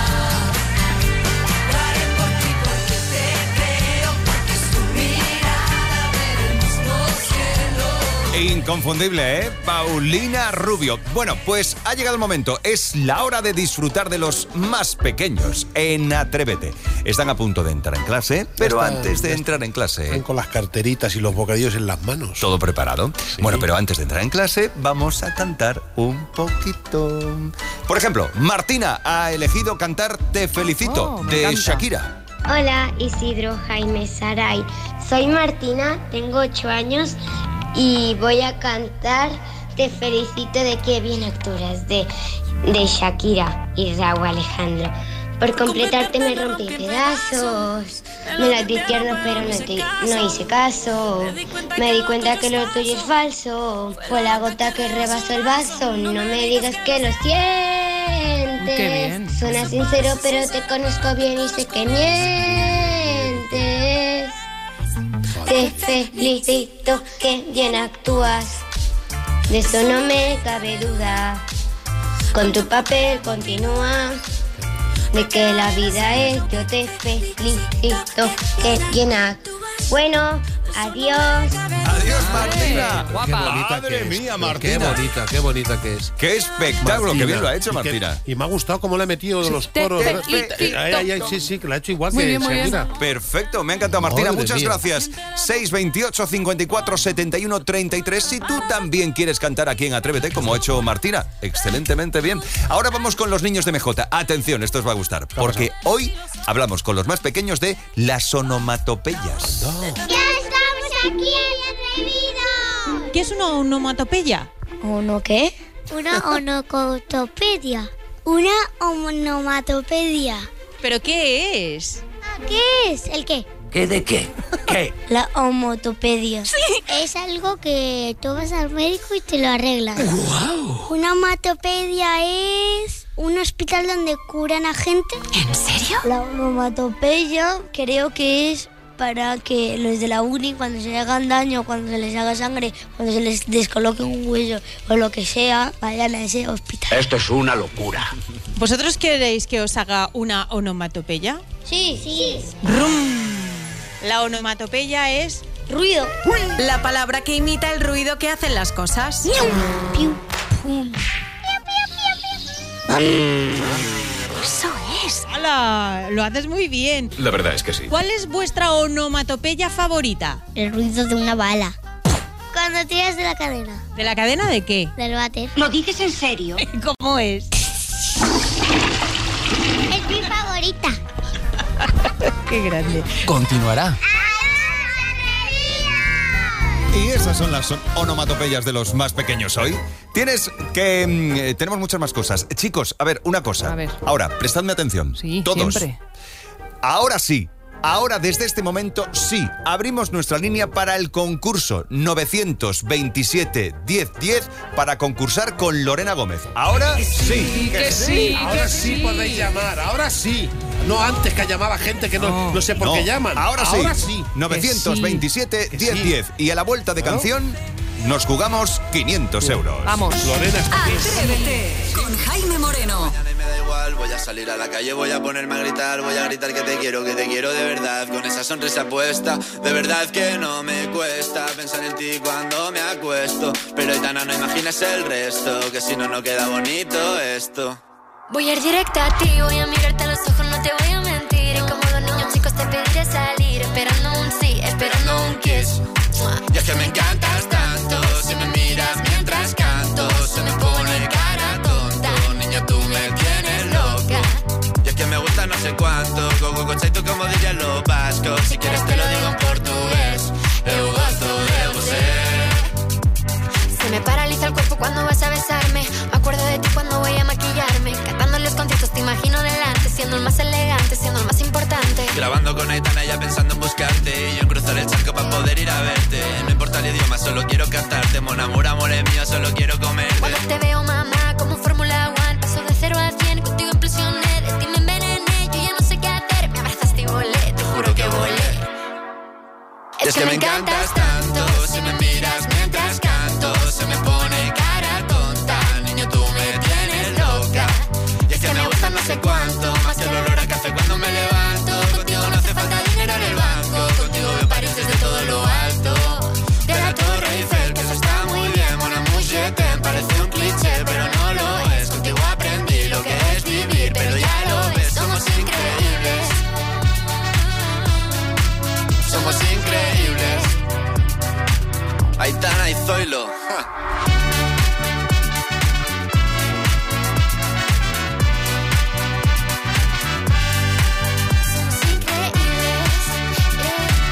Lo haré por ti porque te creo, porque es tu mirada ver el mismo cielo.
Inconfundible, ¿eh? Paulina Rubio. Bueno, pues ha llegado el momento. Es la hora de disfrutar de los más pequeños en Atrévete. Están a punto de entrar en clase, pero
Están-
antes de entrar en clase...
Están con las carteritas y los bocadillos en las manos.
Todo preparado. Bueno, pero antes de entrar en clase, vamos a cantar un poquito. Por ejemplo, Martina ha elegido cantar Te Felicito,
Oh, me
de
encanta.
Shakira.
Hola, Isidro, Jaime, Saray. Soy Martina, tengo ocho años y voy a cantar Te felicito de Qué bien actúas, de, de Shakira y Raúl Alejandro. Por completarte me rompí en pedazos. Me la di tierno pero no, te, no hice caso. Me di cuenta que lo tuyo es falso. Fue la gota que rebasó el vaso. No me digas que lo sientes.
Qué bien.
Suena sincero pero te conozco bien y sé que mientes. Te felicito que bien actúas. De eso no me cabe duda. Con tu papel continúa. De que la vida es, yo te felicito que bien actúas. Bueno, adiós.
Adiós, Martina.
Qué bonita
Madre
que es.
mía,
Qué
Martina.
bonita, qué bonita que es.
Qué espectáculo,
Martina.
qué bien lo ha hecho
Y que-
Martina.
Y, me ha gustado cómo le ha metido de los
Te
coros.
felicito.
Ay, ay, ay, sí, sí, que lo ha hecho igual
Muy
que
bien, muy bien.
Shakira.
Perfecto, me ha encantado Martina,
Madre
muchas
mía.
gracias. seis veintiocho, cincuenta y cuatro, setenta y uno, treinta y tres. Si tú también quieres cantar aquí en Atrévete, como ha hecho Martina, excelentemente bien. Ahora vamos con los niños de M J. Atención, esto os va a gustar, porque hoy hablamos con los más pequeños de las onomatopeyas.
¡Ya estamos aquí en Atrevido!
¿Qué es una onomatopeya?
¿Uno qué? Una onocotopedia. Una onomatopedia.
¿Pero qué es?
¿Qué es? ¿El qué?
¿Qué de qué? ¿Qué?
La onomatopedia. Sí. Es algo que tú vas al médico y te lo arreglan.
¡Guau!
Una onomatopedia es un hospital donde curan a gente.
¿En serio?
La onomatopeya creo que es para que los de la uni, cuando se le hagan daño, cuando se les haga sangre, cuando se les descoloque un hueso o lo que sea, vayan a ese hospital.
Esto es una locura.
¿Vosotros queréis que os haga una onomatopeya?
Sí, sí.
Rum. La onomatopeya es
ruido.
La palabra que imita el ruido que hacen las cosas.
Piu, pum.
Eso es. ¡Hala! Lo haces muy bien.
La verdad es que sí.
¿Cuál es vuestra onomatopeya favorita?
El ruido de una bala. Cuando tiras de la cadena.
¿De la cadena de qué?
Del váter.
¿Lo dices en serio? ¿Cómo es?
Es mi favorita.
Qué grande.
Continuará.
Y esas son las onomatopeyas de los más pequeños hoy. Tienes que... Eh, tenemos muchas más cosas. Chicos, a ver, una cosa.
A ver.
Ahora, prestadme atención.
Sí,
todos.
siempre.
Ahora sí. Ahora, desde este momento, sí, abrimos nuestra línea para el concurso novecientos veintisiete diez diez para concursar con Lorena Gómez. Ahora sí.
Que sí,
Ahora
que
sí
sí.
podéis llamar, ahora sí. No antes que llamaba gente que no, no sé por
No,
qué llaman.
Ahora sí.
Ahora sí.
novecientos veintisiete diez diez. Y a la vuelta de
Claro.
canción nos jugamos quinientos euros.
Vamos.
Lorena está aquí.
Atrévete con Jaime Moreno.
Me da igual, voy a salir a la calle, voy a ponerme a gritar, voy a gritar que te quiero, que te quiero de verdad, con esa sonrisa puesta, de verdad que no me cuesta pensar en ti cuando me acuesto, pero Aitana, no imagines el resto, que si no, no queda bonito esto.
Voy a ir directa a ti, voy a mirarte a los ojos, no te voy a mentir. Y como los niños chicos te pediré salir, esperando un sí, esperando un kiss.
Y es que me encantas tanto, si me miras mientras canto, se me pone cara tonta, niña tú me tienes loca. Y es que me gusta no sé cuánto, gogo conceito como dirían los vascos, si quieres te lo digo en portugués, eu gosto de você.
Se me paraliza el cuerpo cuando vas a besarme. Me acuerdo de ti cuando voy a maquillarme. Cantando en los conciertos te imagino delante, siendo el más elegante, siendo el más importante.
Grabando con Aitana ya pensando en buscarte, y yo en cruzar el charco para poder ir a verte. No importa el idioma, solo quiero cantarte. Mon amor, amor es mío, solo quiero comerte.
Cuando te veo, mamá, como Fórmula One, paso de cero a cien, contigo implosioné, de ti me envenené, yo ya no sé qué hacer, me abrazaste y volé, te juro que volé.
Es que me encantas tanto, si me miras mientras canto, se me pone cara tonta, niño tú me tienes loca. Y es que me gusta no sé cuánto, más que el olor a café cuando me levanto. Contigo no hace falta dinero en el banco, contigo veo París desde todo lo alto. De la Torre Eiffel, que eso está muy bien, mon amour, je t'aime, parece un cliché, pero no lo es. Contigo aprendí lo que es vivir, pero ya lo ves, somos increíbles. Somos increíbles. Aitana y Zoilo. Ja.
Somos increíbles, eh,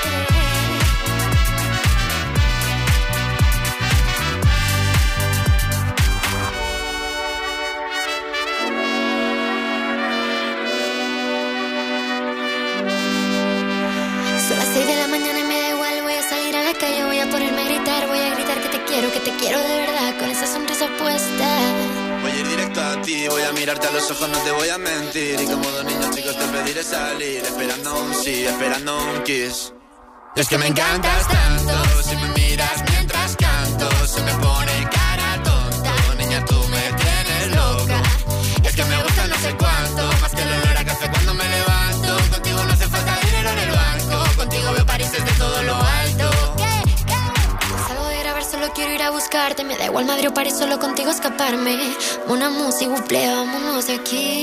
Son las seis de la mañana y me da igual, voy a salir a la calle, voy a ponerme a gritar, voy a gritar que te quiero, que te quiero de verdad, con esa sonrisa puesta.
Voy a ir directo a ti, voy a mirarte a los ojos, no te voy a mentir. Y como dos niños chicos te pediré salir, esperando un sí, esperando un kiss. Y es que me encantas tanto, si me miras mientras canto, se me pone cara tonta, niña tú me tienes loca. Y es que me gusta no sé cuánto, más que el olor a café cuando me levanto. Contigo no hace falta dinero en el banco, contigo veo París desde todo lo alto.
Salgo de grabar, solo quiero ir a buscarte, me da igual Madrid o París, solo contigo escaparme. Una música, buple, vámonos de aquí.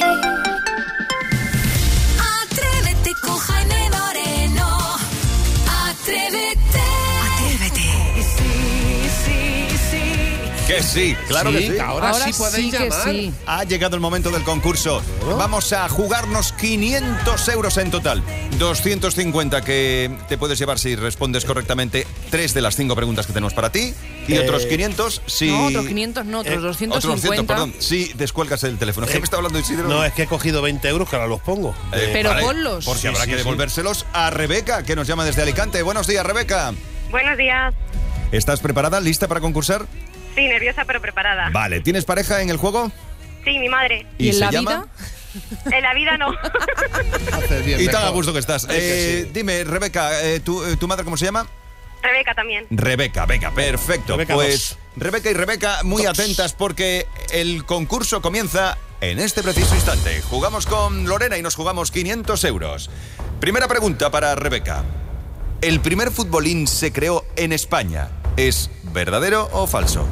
Atrévete con Jaime Moreno. Atrévete. Atrévete. Sí, sí, sí.
Que sí, claro
Sí,
que sí.
ahora Ahora sí podéis sí que llamar. sí.
Ha llegado el momento del concurso. Vamos a jugarnos quinientos euros en total. doscientos cincuenta que te puedes llevar si respondes correctamente tres de las cinco preguntas que tenemos para ti. Y
Eh,
otros quinientos si...
No, otros quinientos, no, otros doscientos
Otros
cincuenta.
doscientos, perdón, si descuelgas el teléfono. ¿Qué
Eh,
me está hablando Isidro?
No, es que he cogido veinte euros que ahora los pongo.
Eh,
Pero
vale,
ponlos.
Porque
Sí,
habrá
sí,
que
sí.
devolvérselos a Rebeca, que nos llama desde Alicante. Buenos días, Rebeca.
Buenos días.
¿Estás preparada, lista para concursar?
Sí, nerviosa pero preparada.
Vale, ¿tienes pareja en el juego?
Sí, mi madre.
¿Y, en se la llama?
En la vida no.
Haces bien,
Y tan a
mejor.
gusto que estás.
Es que
Eh, Dime, Rebeca, eh, ¿tu, eh, ¿tu madre cómo se llama?
Rebeca también.
Rebeca, venga, perfecto.
Rebeca
pues
dos.
Rebeca y Rebeca, muy atentas porque el concurso comienza en este preciso instante. Jugamos con Lorena y nos jugamos quinientos euros. Primera pregunta para Rebeca. ¿El primer futbolín se creó en España? ¿Es verdadero o falso?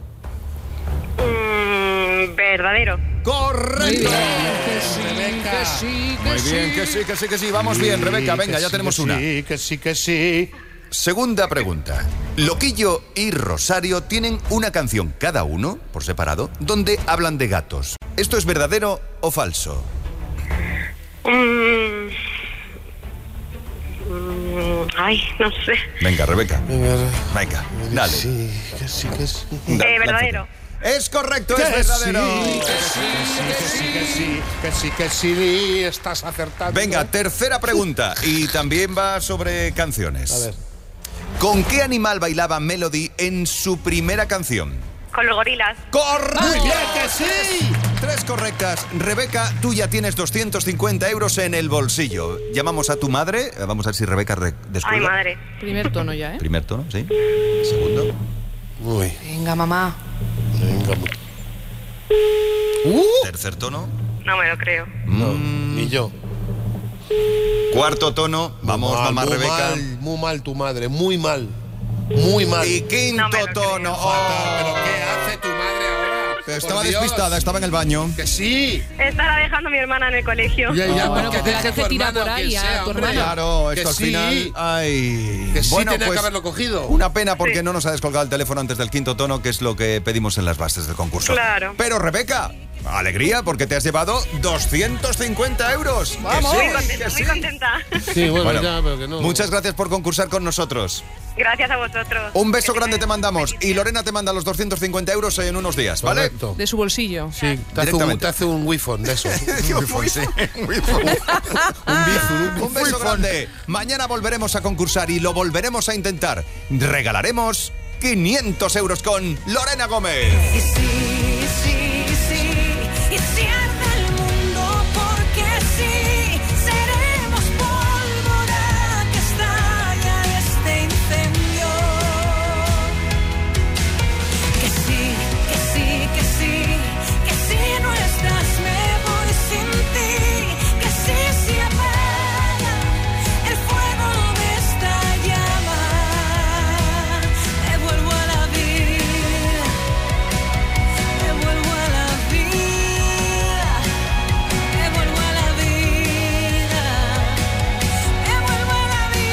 Mm, verdadero.
¡Correcto!
Muy bien, que sí,
Rebeca.
que sí, que
Muy bien, que sí, que sí, que sí. Vamos bien, Rebeca,
Sí,
venga,
que
ya
sí,
tenemos
que
una.
Sí, que sí, que sí.
Segunda pregunta. Loquillo y Rosario tienen una canción cada uno, por separado, donde hablan de gatos. ¿Esto es verdadero o falso?
Mm, mm,
Ay, no sé.
Venga, Rebeca.
Venga,
Venga, dale.
Sí, que sí, que sí.
Da-
Eh, verdadero.
Es correcto,
Que
es verdadero.
sí, que sí, que sí, que sí, que sí, que sí, estás acertando.
Venga, tercera pregunta. Y también va sobre canciones.
A ver.
¿Con qué animal bailaba Melody en su primera canción?
Con los gorilas.
¡Correcto!
¡Muy bien, que sí!
Tres correctas. Rebeca, tú ya tienes doscientos cincuenta euros en el bolsillo. Llamamos a tu madre. Vamos a ver si Rebeca re- descuelga.
Ay, madre.
Primer tono ya, ¿eh?
Primer tono, sí. Segundo.
Uy.
Venga, mamá.
Venga.
Uh. Tercer tono.
No me lo creo.
No,
Mm.
ni yo.
Cuarto tono. Vamos,
Muy mal,
mamá
muy
Rebeca.
Mal, muy mal tu madre, muy mal. Muy mal.
Y quinto
No me lo
tono.
creo.
Oh.
¿Pero qué hace tu madre ahora?
Estaba
Por Dios.
despistada, estaba en el baño.
Que sí.
Estará dejando a mi hermana en el colegio.
Ya, ya,
Oh, bueno,
porque
porque la
deje
gente
tu
tira
hermano,
por ahí
quien
a
sea,
tu
hombre.
hermano.
Claro,
Que
esto al
sí.
final. Ay.
Que sí
Bueno,
tenía
pues,
que haberlo cogido.
una pena porque
Sí.
no nos ha descolgado el teléfono antes del quinto tono, que es lo que pedimos en las bases del concurso.
Claro.
Pero Rebeca, alegría porque te has llevado doscientos cincuenta euros. Que
Vamos.
sí,
Muy contenta,
que
muy
sí.
contenta.
Sí, bueno,
Bueno,
ya, pero que no.
Muchas gracias por concursar con nosotros.
Gracias a vosotros.
Un beso
Que
grande te
tengáis
mandamos.
feliz
Y
día.
Lorena te manda los doscientos cincuenta euros en unos días, ¿vale?
Correcto.
De su bolsillo.
Sí, te hace, un,
Directamente.
te hace un wi-fi de eso.
Yo
un
fui-
sí.
Un
bizum,
Un beso
wi-fi.
grande. Mañana volveremos a concursar y lo volveremos a intentar. Regalaremos quinientos euros con Lorena Gómez.
Y sí, sí, sí, y si arde el mundo, porque sí, seremos pólvora que estalla este incendio. Que sí, que sí, que sí, que si no estás me voy sin ti. Que sí, si apaga el fuego de esta llama, me vuelvo a la vida. Me vuelvo a la vida, me vuelvo a la vida, me vuelvo a la vida.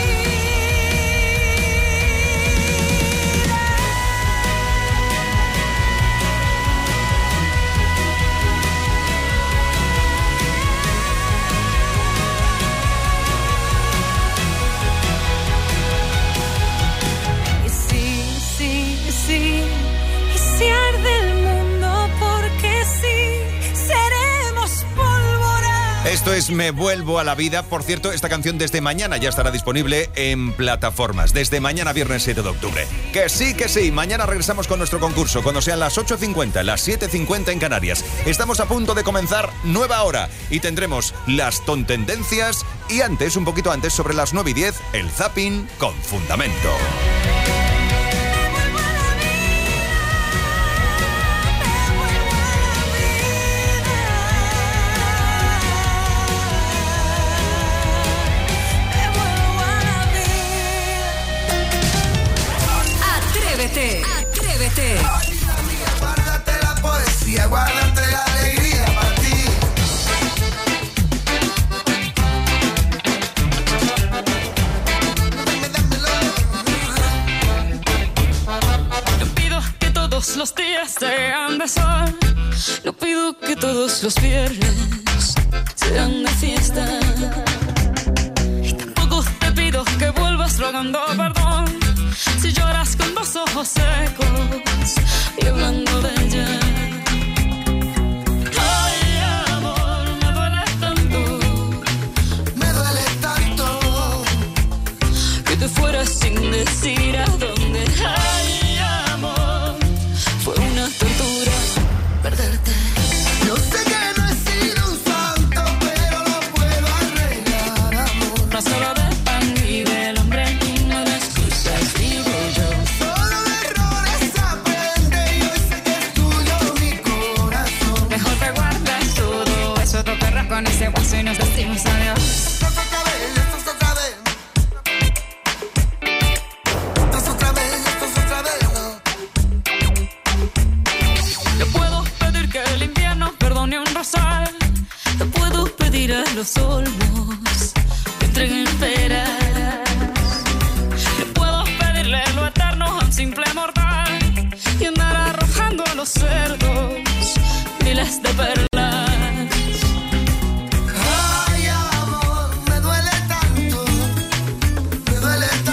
Y sí, sí, sí, y si arde el mundo, porque sí, seremos pólvora.
Esto es Me Vuelvo a la Vida. Por cierto, esta canción desde mañana ya estará disponible en plataformas. Desde mañana, viernes siete de octubre. Que sí, que sí. Mañana regresamos con nuestro concurso. Cuando sean las ocho cincuenta, las siete cincuenta en Canarias. Estamos a punto de comenzar nueva hora. Y tendremos las tontendencias. Y antes, un poquito antes, sobre las nueve y diez, el zapping con fundamento.
Atrévete, atrévete.
Guárdate la poesía, guárdate la alegría para ti.
No pido que todos los días sean de sol. No pido que todos los viernes sean de fiesta. Y tampoco te pido que vuelvas rogando perdón si lloras con dos ojos secos y hablando de ella. Ay, amor, me duele tanto,
Me duele tanto.
que te fueras sin decir a dónde. Ay, amor, fue una tortura perderte.
Yo sé que no he sido un santo, pero lo puedo arreglar, amor.
No solo del pan y del hombre, y no de excusas vivo yo.
Solo de errores aprende y hoy sé que es tuyo mi corazón.
Mejor te guardas todo eso, te perras con ese guaso y nos decimos adiós.
Esto es otra vez, esto es otra vez. Esto es otra vez, esto es otra vez.
Yo puedo pedir que el invierno perdone un rosal. Yo puedo pedir a los olmos que entreguen peras. Yo puedo pedirle lo eterno a un simple mortal y andar arrojando a los cerdos miles de perlas.
Ay, amor, me duele tanto, me duele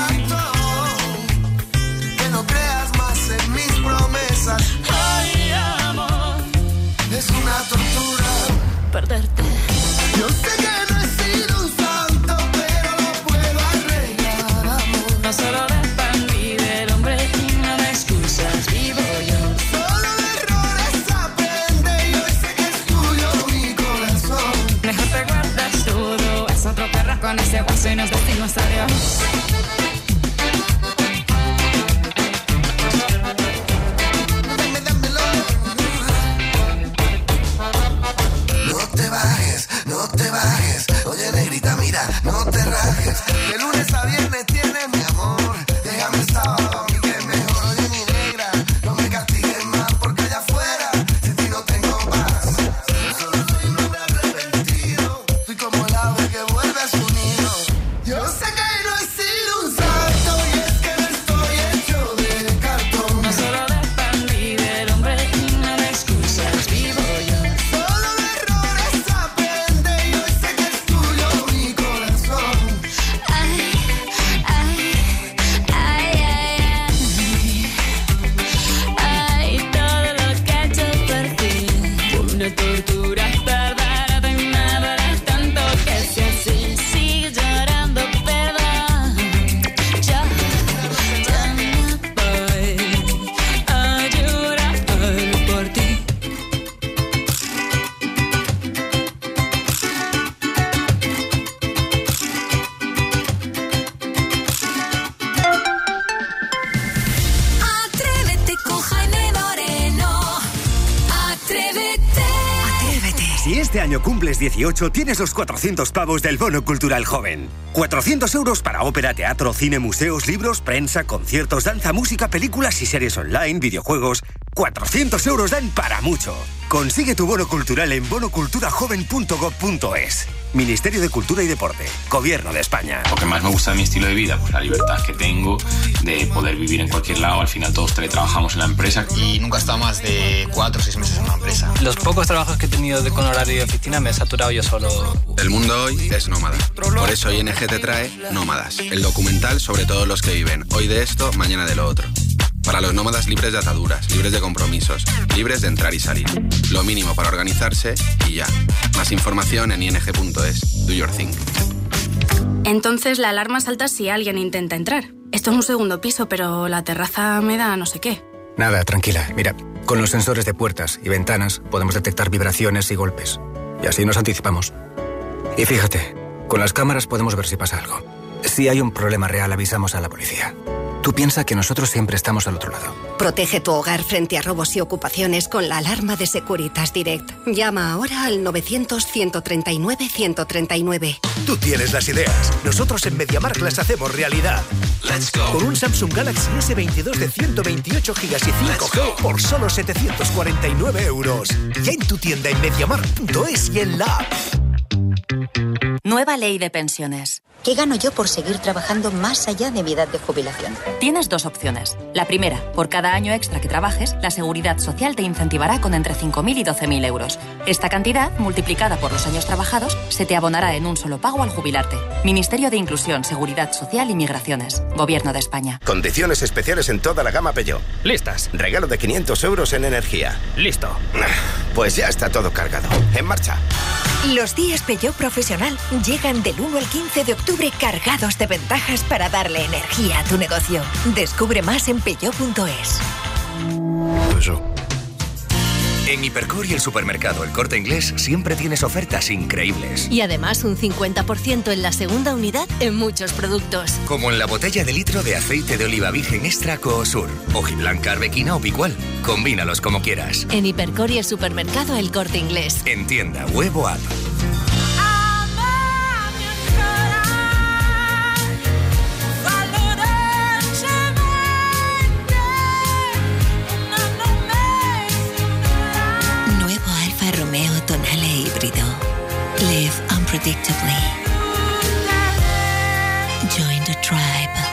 perderte.
Yo sé que no he sido un santo, pero lo puedo arreglar, amor.
No solo de pan vive el hombre y no de excusas vivo yo.
Solo de errores aprende y hoy sé que es tuyo mi corazón.
Mejor te guardas todo, es otro perro con ese hueso y nos decimos adiós.
No te bajes, oye negrita, mira, no te rajes. De lunes a viernes tienes mi amor. Déjame el sábado a mí que es mejor. Oye mi negra, no me castigues más porque allá afuera sin ti no tengo paz. Yo solo soy un hombre arrepentido. Soy como el ave que vuelve a su nido. Yo sé que no he sido un santo y es que no estoy hecho de cartón.
No solo de pan vive el hombre y no de excusas vivo yo. Tortura perderte y me duele tanto que si así sigues llorando perdón. Yo ya me voy a llorar por ti.
Atrévete con Jaime Moreno. Atrévete.
Si este año cumples dieciocho, tienes los cuatrocientos pavos del Bono Cultural Joven. cuatrocientos euros para ópera, teatro, cine, museos, libros, prensa, conciertos, danza, música, películas y series online, videojuegos. cuatrocientos euros dan para mucho. Consigue tu bono cultural en bono cultura joven punto gob punto es. Ministerio de Cultura y Deporte. Gobierno de España.
Lo que más me gusta de mi estilo de vida, pues la libertad que tengo de poder vivir en cualquier lado. Al final todos teletrabajamos en la empresa.
Y nunca he estado más de cuatro o seis meses en una empresa.
Los pocos trabajos que he tenido de, con horario de oficina me he saturado yo solo.
El mundo hoy es nómada. Por eso I N G te trae Nómadas, el documental sobre todos los que viven hoy de esto, mañana de lo otro. Para los nómadas libres de ataduras, libres de compromisos, libres de entrar y salir. Lo mínimo para organizarse y ya. Más información en I N G punto es. Do your thing.
Entonces la alarma salta si alguien intenta entrar. Esto es un segundo piso, pero la terraza me da no sé qué.
Nada, tranquila. Mira, con los sensores de puertas y ventanas podemos detectar vibraciones y golpes. Y así nos anticipamos. Y fíjate, con las cámaras podemos ver si pasa algo. Si hay un problema real, avisamos a la policía. Tú piensa que nosotros siempre estamos al otro lado.
Protege tu hogar frente a robos y ocupaciones con la alarma de Securitas Direct. Llama ahora al novecientos, ciento treinta y nueve, ciento treinta y nueve.
Tú tienes las ideas. Nosotros en MediaMarkt las hacemos realidad. Let's go. Con un Samsung Galaxy ese veintidós de ciento veintiocho gigas y cinco G por solo setecientos cuarenta y nueve euros. Ya en tu tienda en mediamarkt punto es y en la app.
Nueva ley de pensiones.
¿Qué gano yo por seguir trabajando más allá de mi edad de jubilación?
Tienes dos opciones. La primera, por cada año extra que trabajes, la Seguridad Social te incentivará con entre cinco mil y doce mil euros. Esta cantidad, multiplicada por los años trabajados, se te abonará en un solo pago al jubilarte. Ministerio de Inclusión, Seguridad Social y Migraciones. Gobierno de España.
Condiciones especiales en toda la gama Peugeot.
Listas.
Regalo de quinientos euros en energía.
Listo.
Pues ya está todo cargado. En marcha.
Los días Peugeot Profesional llegan del uno al quince de octubre cargados de ventajas para darle energía a tu negocio. Descubre más en peugeot punto es.
En Hipercor y el supermercado El Corte Inglés siempre tienes ofertas increíbles.
Y además un cincuenta por ciento en la segunda unidad en muchos productos.
Como en la botella de litro de aceite de oliva virgen extra Coosur, hojiblanca, arbequina o picual. Combínalos como quieras.
En Hipercor y el supermercado El Corte Inglés.
En tienda, web o app.
Romeo Tonale híbrido. Live unpredictably. Join the tribe.